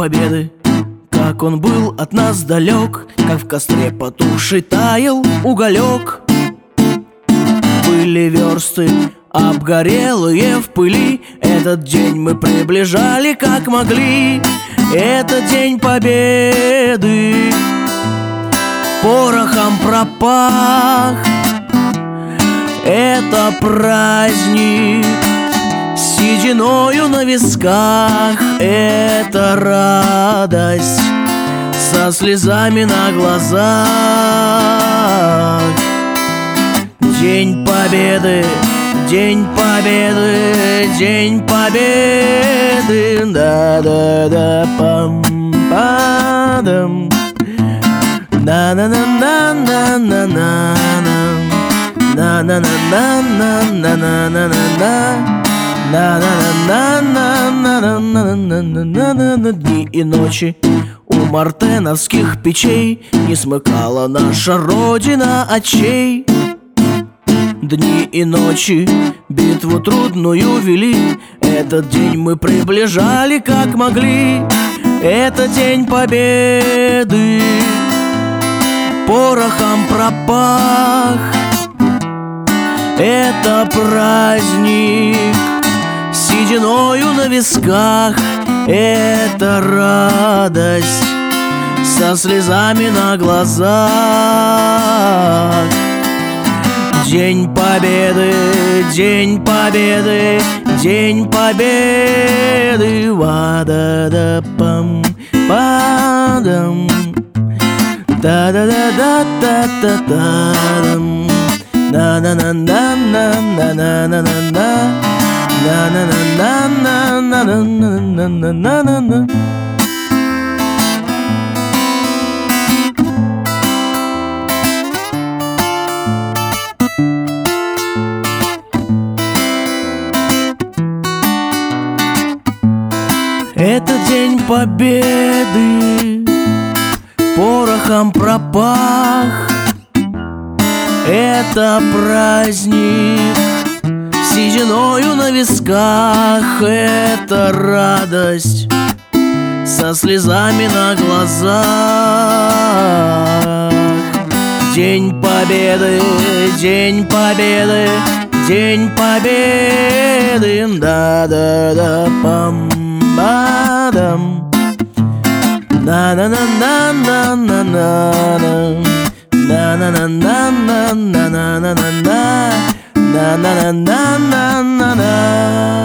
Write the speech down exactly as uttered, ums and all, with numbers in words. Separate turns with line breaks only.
победы, как он был от нас далек, как в костре потухший таял уголек. Были версты обгорелые в пыли, этот день мы приближали как могли. Это день победы, порохом пропах. Это праздник с сединою на висках. Это радость со слезами на глазах. День победы, день победы, день победы. Да-да-да, пам-падам. На-на-на-на-на-на-на-на. На-на-на-на-на-на-на-на-на-на-на-на-на-на-на-на-на-на. Дни и ночи у мартеновских печей не смыкала наша родина очей. Дни и ночи битву трудную вели, этот день мы приближали как могли. Это день победы, порохом пропах. Это праздник с сединою на висках. Это радость со слезами на глазах. День победы, день победы, день победы. Ва-да-да-пам-падам. Да-да-да-да-да-да-дам. На-на-на-на-на-на-на-на-на. На-на-на-на-на-на-на-на-на-на. Это день победы, порохом пропах. Это праздник с сединою на висках. Это радость со слезами на глазах. День победы, день победы, день победы. Да-да-да, пам-бадам. На-на-на-на-на-на-на-на. На-на-на-на-на-на-на-на-на. На-на-на-на-на-на-на.